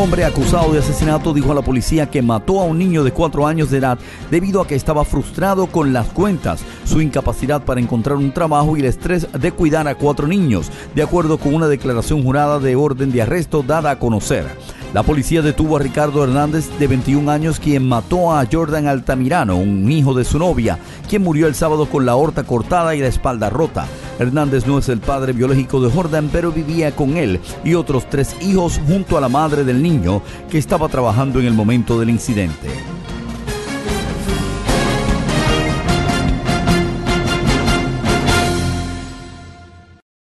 hombre acusado de asesinato dijo a la policía que mató a un niño de 4 años de edad debido a que estaba frustrado con las cuentas, su incapacidad para encontrar un trabajo y el estrés de cuidar a 4 niños, de acuerdo con una declaración jurada de orden de arresto dada a conocer. La policía detuvo a Ricardo Hernández, de 21 años, quien mató a Jordan Altamirano, un hijo de su novia, quien murió el sábado con la aorta cortada y la espalda rota. Hernández no es el padre biológico de Jordan, pero vivía con él y otros 3 hijos junto a la madre del niño, que estaba trabajando en el momento del incidente.